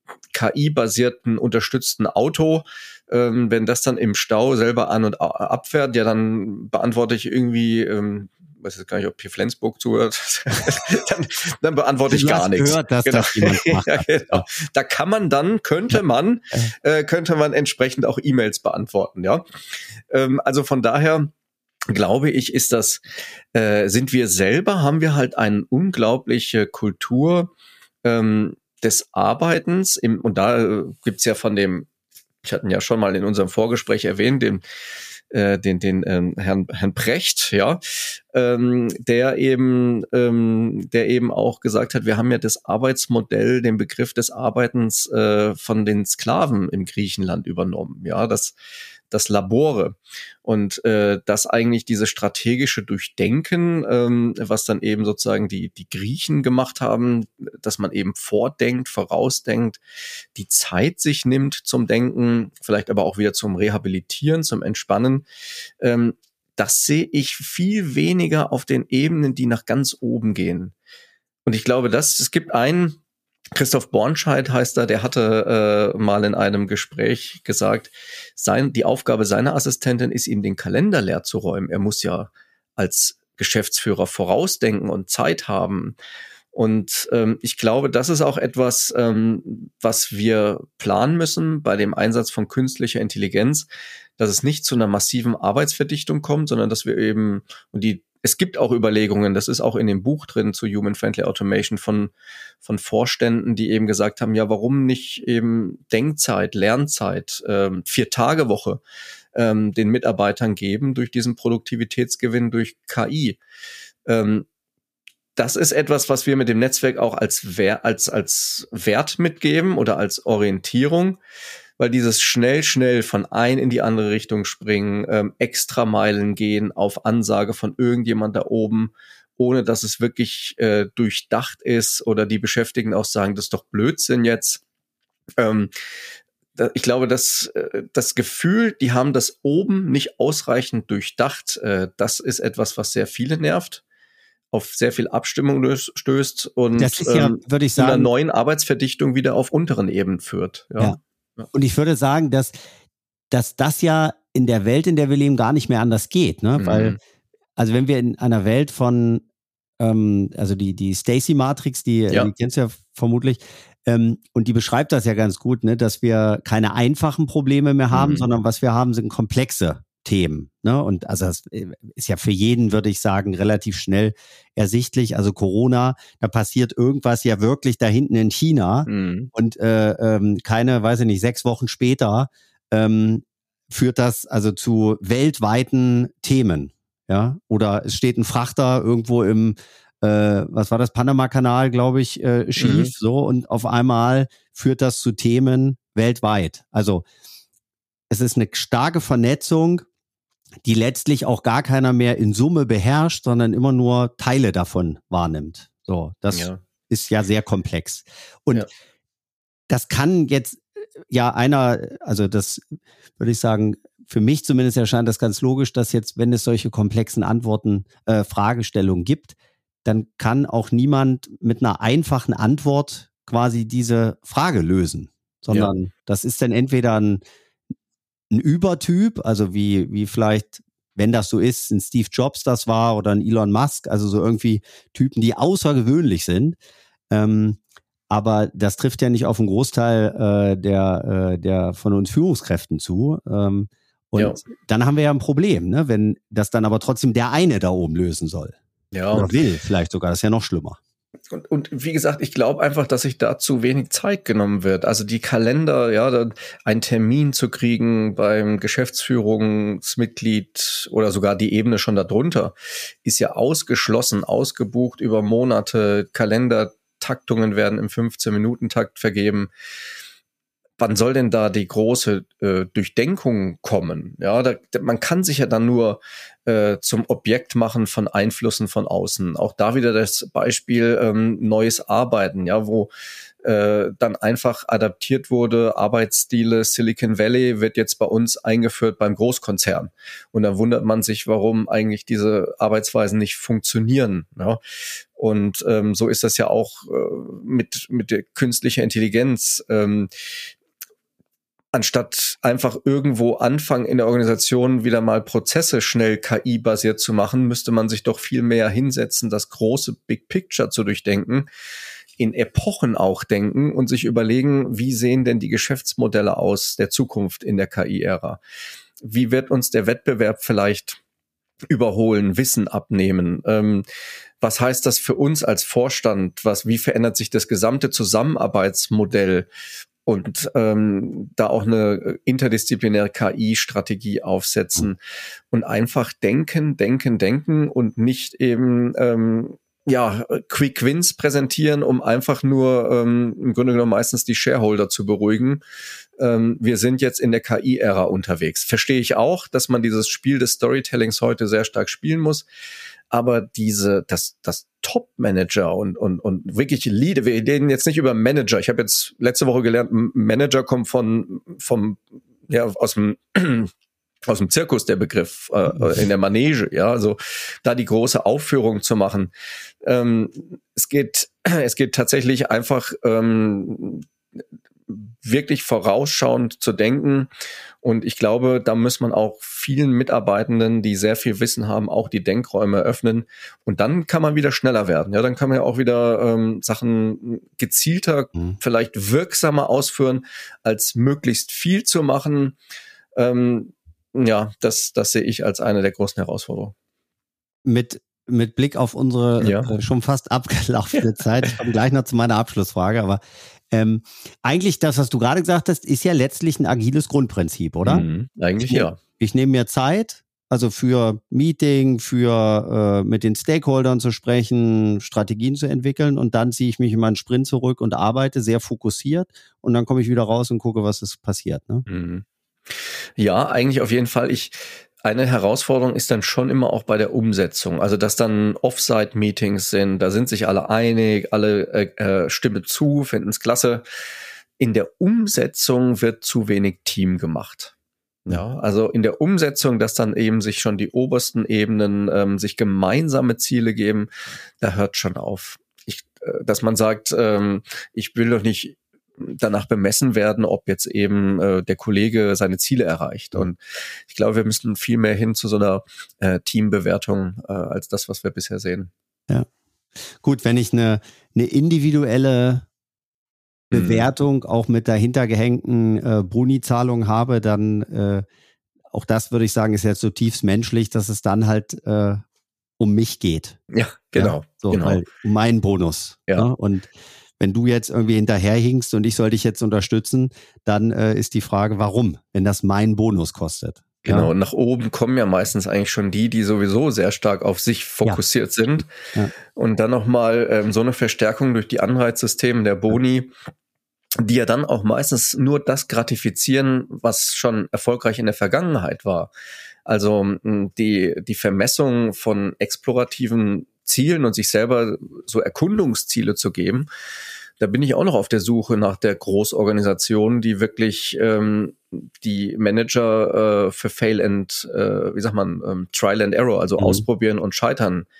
K I-basierten unterstützten Auto. Ähm, wenn das dann im Stau selber an- und abfährt, ja, dann beantworte ich irgendwie, ähm, weiß jetzt gar nicht, ob hier Flensburg zuhört, dann, dann beantworte ich du gar hast nichts. Gehört, dass genau. das jemand macht. ja, genau. Da kann man dann, könnte man, äh, könnte man entsprechend auch E-Mails beantworten, ja. Ähm, also von daher glaube ich, ist das, äh, sind wir selber, haben wir halt eine unglaubliche Kultur ähm, des Arbeitens im, und da äh, gibt's ja von dem, ich hatte ihn ja schon mal in unserem Vorgespräch erwähnt, den äh, den den ähm, Herrn Herrn Precht, ja, ähm, der eben ähm, der eben auch gesagt hat, wir haben ja das Arbeitsmodell, den Begriff des Arbeitens äh, von den Sklaven im Griechenland übernommen, ja, das das Labore und äh, das eigentlich diese strategische Durchdenken, ähm, was dann eben sozusagen die die Griechen gemacht haben, dass man eben vordenkt, vorausdenkt, die Zeit sich nimmt zum Denken, vielleicht aber auch wieder zum Rehabilitieren, zum Entspannen. Ähm, das sehe ich viel weniger auf den Ebenen, die nach ganz oben gehen. Und ich glaube, dass es gibt einen, Christoph Bornscheid heißt er, der hatte äh, mal in einem Gespräch gesagt, sein, die Aufgabe seiner Assistentin ist, ihm den Kalender leer zu räumen. Er muss ja als Geschäftsführer vorausdenken und Zeit haben. Und ähm, ich glaube, das ist auch etwas, ähm, was wir planen müssen bei dem Einsatz von künstlicher Intelligenz, dass es nicht zu einer massiven Arbeitsverdichtung kommt, sondern dass wir eben, und die es gibt auch Überlegungen, das ist auch in dem Buch drin zu Human Friendly Automation von, von Vorständen, die eben gesagt haben, ja, warum nicht eben Denkzeit, Lernzeit, ähm, Vier-Tage-Woche ähm, den Mitarbeitern geben durch diesen Produktivitätsgewinn durch K I. Ähm, das ist etwas, was wir mit dem Netzwerk auch als, Wer- als, als Wert mitgeben oder als Orientierung, weil dieses schnell, schnell von ein in die andere Richtung springen, ähm, extra Meilen gehen auf Ansage von irgendjemand da oben, ohne dass es wirklich äh, durchdacht ist oder die Beschäftigten auch sagen, das ist doch Blödsinn jetzt. Ähm, da, ich glaube, dass äh, das Gefühl, die haben das oben nicht ausreichend durchdacht, äh, das ist etwas, was sehr viele nervt, auf sehr viel Abstimmung stößt und das ist ja, ähm, würde ich zu einer sagen, neuen Arbeitsverdichtung wieder auf unteren Ebenen führt. Ja. Ja. Und ich würde sagen, dass, dass das ja in der Welt, in der wir leben, gar nicht mehr anders geht, ne? Mhm. Weil, also wenn wir in einer Welt von, ähm, also die, die Stacy-Matrix, die, ja. die kennst du ja vermutlich, ähm, und die beschreibt das ja ganz gut, ne? Dass wir keine einfachen Probleme mehr haben, mhm. sondern was wir haben, sind komplexe Themen, ne? Und also das ist ja für jeden, würde ich sagen, relativ schnell ersichtlich. Also Corona, da passiert irgendwas ja wirklich da hinten in China mhm. und äh, ähm, keine, weiß ich nicht, sechs Wochen später ähm, führt das also zu weltweiten Themen, ja? Oder es steht ein Frachter irgendwo im, äh, was war das, Panama-Kanal, glaube ich, äh, schief, mhm. so, und auf einmal führt das zu Themen weltweit. Also es ist eine starke Vernetzung, die letztlich auch gar keiner mehr in Summe beherrscht, sondern immer nur Teile davon wahrnimmt. So, das ja. ist ja sehr komplex. Und ja. das kann jetzt ja einer, also das würde ich sagen, für mich zumindest erscheint das ganz logisch, dass jetzt, wenn es solche komplexen Antworten, äh, Fragestellungen gibt, dann kann auch niemand mit einer einfachen Antwort quasi diese Frage lösen, sondern ja. das ist dann entweder ein, ein Übertyp, also wie, wie vielleicht, wenn das so ist, ein Steve Jobs das war oder ein Elon Musk, also so irgendwie Typen, die außergewöhnlich sind. Ähm, aber das trifft ja nicht auf einen Großteil äh, der, äh, der von uns Führungskräften zu. Ähm, und ja. dann haben wir ja ein Problem, ne? Wenn das dann aber trotzdem der eine da oben lösen soll. Ja. Oder will vielleicht sogar, das ist ja noch schlimmer. Und, und wie gesagt, ich glaube einfach, dass sich da zu wenig Zeit genommen wird. Also die Kalender, ja, da einen Termin zu kriegen beim Geschäftsführungsmitglied oder sogar die Ebene schon darunter, ist ja ausgeschlossen, ausgebucht über Monate. Kalendertaktungen werden im fünfzehn-Minuten-Takt vergeben. Wann soll denn da die große äh, Durchdenkung kommen? Ja, da, man kann sich ja dann nur äh, zum Objekt machen von Einflüssen von außen. Auch da wieder das Beispiel ähm, neues Arbeiten, ja, wo äh, dann einfach adaptiert wurde. Arbeitsstile Silicon Valley wird jetzt bei uns eingeführt beim Großkonzern. Und dann wundert man sich, warum eigentlich diese Arbeitsweisen nicht funktionieren. Ja. Und ähm, so ist das ja auch äh, mit mit der künstlicher Intelligenz. Ähm, Anstatt einfach irgendwo anfangen in der Organisation wieder mal Prozesse schnell K I-basiert zu machen, müsste man sich doch viel mehr hinsetzen, das große Big Picture zu durchdenken, in Epochen auch denken und sich überlegen, wie sehen denn die Geschäftsmodelle aus der Zukunft in der K I-Ära? Wie wird uns der Wettbewerb vielleicht überholen, Wissen abnehmen? Ähm, was heißt das für uns als Vorstand? Was, wie verändert sich das gesamte Zusammenarbeitsmodell? Und ähm, da auch eine interdisziplinäre K I-Strategie aufsetzen und einfach denken, denken, denken und nicht eben ähm, ja Quick Wins präsentieren, um einfach nur ähm, im Grunde genommen meistens die Shareholder zu beruhigen. Ähm, wir sind jetzt in der K I-Ära unterwegs. Verstehe ich auch, dass man dieses Spiel des Storytellings heute sehr stark spielen muss. Aber diese, das, das Top-Manager und, und, und wirklich Leader, wir reden jetzt nicht über Manager. Ich habe jetzt letzte Woche gelernt, Manager kommt von, vom, ja, aus dem, aus dem Zirkus, der Begriff, äh, in der Manege, ja, also da die große Aufführung zu machen. Ähm, es geht, es geht tatsächlich einfach, ähm, wirklich vorausschauend zu denken. Und ich glaube, da muss man auch vielen Mitarbeitenden, die sehr viel Wissen haben, auch die Denkräume öffnen. Und dann kann man wieder schneller werden. Ja, dann kann man ja auch wieder ähm, Sachen gezielter, mhm. vielleicht wirksamer ausführen, als möglichst viel zu machen. Ähm, ja, das, das sehe ich als eine der großen Herausforderungen. Mit Mit Blick auf unsere ja. äh, schon fast abgelaufene Zeit, ich komme gleich noch zu meiner Abschlussfrage, aber ähm, eigentlich das, was du gerade gesagt hast, ist ja letztlich ein agiles Grundprinzip, oder? Mhm, eigentlich ich, ja. Ich nehme mir Zeit, also für Meeting, für äh, mit den Stakeholdern zu sprechen, Strategien zu entwickeln und dann ziehe ich mich in meinen Sprint zurück und arbeite sehr fokussiert und dann komme ich wieder raus und gucke, was ist passiert. Ne? Mhm. Ja, eigentlich auf jeden Fall. Ich Eine Herausforderung ist dann schon immer auch bei der Umsetzung. Also, dass dann Offsite-Meetings sind, da sind sich alle einig, alle äh, äh, stimmen zu, finden es klasse. In der Umsetzung wird zu wenig Team gemacht. Ja, also in der Umsetzung, dass dann eben sich schon die obersten Ebenen ähm, sich gemeinsame Ziele geben, da hört schon auf. Ich, äh, dass man sagt, ähm, ich will doch nicht danach bemessen werden, ob jetzt eben äh, der Kollege seine Ziele erreicht. Und ich glaube, wir müssen viel mehr hin zu so einer äh, Teambewertung äh, als das, was wir bisher sehen. Ja, gut, wenn ich eine, eine individuelle Bewertung mhm. auch mit dahinter gehängten äh, Boni-Zahlung habe, dann äh, auch das würde ich sagen, ist jetzt zutiefst menschlich, dass es dann halt äh, um mich geht. Ja, genau. Ja, so, genau. Weil, um meinen Bonus. Ja. Ne? Und wenn du jetzt irgendwie hinterherhinkst und ich soll dich jetzt unterstützen, dann äh, ist die Frage, warum, wenn das meinen Bonus kostet. Genau, ja? Und nach oben kommen ja meistens eigentlich schon die, die sowieso sehr stark auf sich fokussiert ja. sind. Ja. Und dann nochmal ähm, so eine Verstärkung durch die Anreizsysteme der Boni, die ja dann auch meistens nur das gratifizieren, was schon erfolgreich in der Vergangenheit war. Also die, die Vermessung von explorativen Zielen und sich selber so Erkundungsziele zu geben, da bin ich auch noch auf der Suche nach der Großorganisation, die wirklich ähm, die Manager äh, für Fail and, äh, wie sagt man, ähm, Trial and Error, also mhm. ausprobieren und scheitern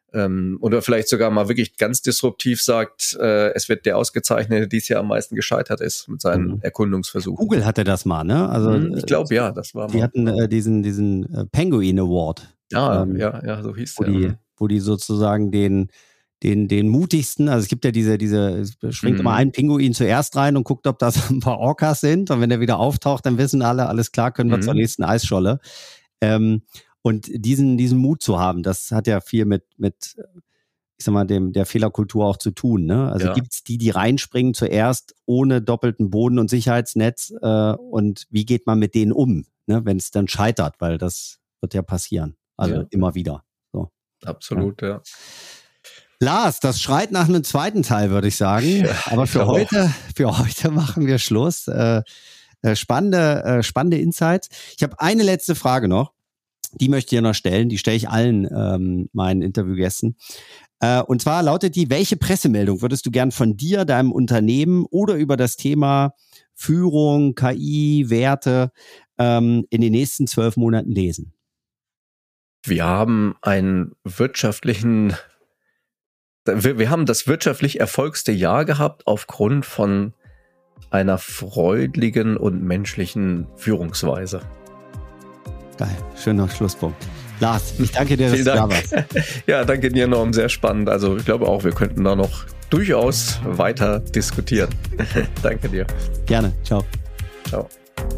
Ähm, oder vielleicht sogar mal wirklich ganz disruptiv sagt, äh, es wird der ausgezeichnet, der dieses Jahr am meisten gescheitert ist mit seinen mhm. Erkundungsversuchen. Google hatte das mal, ne? Also mhm, ich glaube, ja, das war die mal. hatten äh, diesen, diesen äh, Penguin Award. Ah, ähm, ja, ja, so hieß wo der. Die, wo die sozusagen den, den, den mutigsten, also es gibt ja diese, diese, es springt mhm. immer ein Pinguin zuerst rein und guckt, ob das ein paar Orcas sind. Und wenn der wieder auftaucht, dann wissen alle, alles klar, können wir mhm. zur nächsten Eisscholle. Ähm, und diesen, diesen Mut zu haben, das hat ja viel mit, mit, ich sag mal, dem, der Fehlerkultur auch zu tun, ne? Also ja. gibt's die, die reinspringen zuerst ohne doppelten Boden- und Sicherheitsnetz, äh, und wie geht man mit denen um, ne? Wenn es dann scheitert, weil das wird ja passieren. Also ja. immer wieder. So. Absolut, ja. ja. Lars, das schreit nach einem zweiten Teil, würde ich sagen. Ja, aber für heute, für heute machen wir Schluss. Äh, äh, spannende, äh, spannende Insights. Ich habe eine letzte Frage noch. Die möchte ich dir noch stellen. Die stelle ich allen ähm, meinen Interviewgästen. Äh, und zwar lautet die: Welche Pressemeldung würdest du gern von dir, deinem Unternehmen oder über das Thema Führung, K I, Werte ähm, in den nächsten zwölf Monaten lesen? Wir haben einen wirtschaftlichen, wir, wir haben das wirtschaftlich erfolgste Jahr gehabt aufgrund von einer freudigen und menschlichen Führungsweise. Geil, schöner Schlusspunkt. Lars, ich danke dir, dass du da warst. Ja, danke dir, Norm, sehr spannend. Also ich glaube auch, wir könnten da noch durchaus weiter diskutieren. Danke dir. Gerne, ciao. Ciao.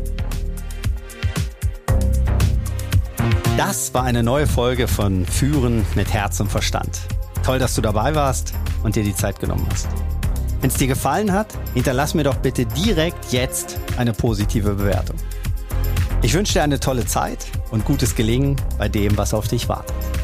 Das war eine neue Folge von Führen mit Herz und Verstand. Toll, dass du dabei warst und dir die Zeit genommen hast. Wenn es dir gefallen hat, hinterlass mir doch bitte direkt jetzt eine positive Bewertung. Ich wünsche dir eine tolle Zeit und gutes Gelingen bei dem, was auf dich wartet.